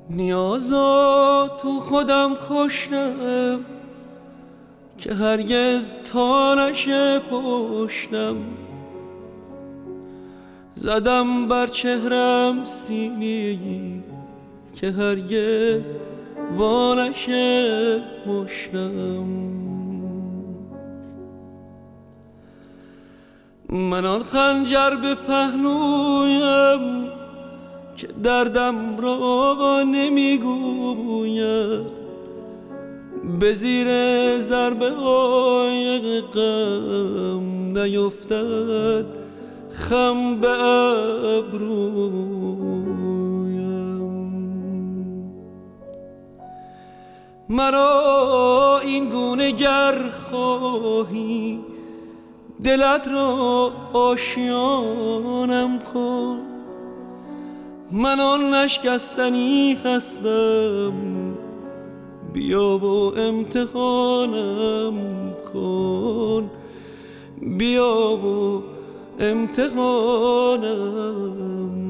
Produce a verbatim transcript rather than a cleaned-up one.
نیازا تو خودم کشتم که هرگز تا نشه پشتم، زدم بر چهرم سیلی که هرگز وا نشه مشتم. من آن خنجر به پهلویم که دردم را نمیگویم، به زیر ضربه های غم نیفتد خم به ابرویم. مرا این گونه گر خواهی دلت را آشیانم کن، من آن نشکستنی هستم، بیا و امتحانم کن، بیا و امتحانم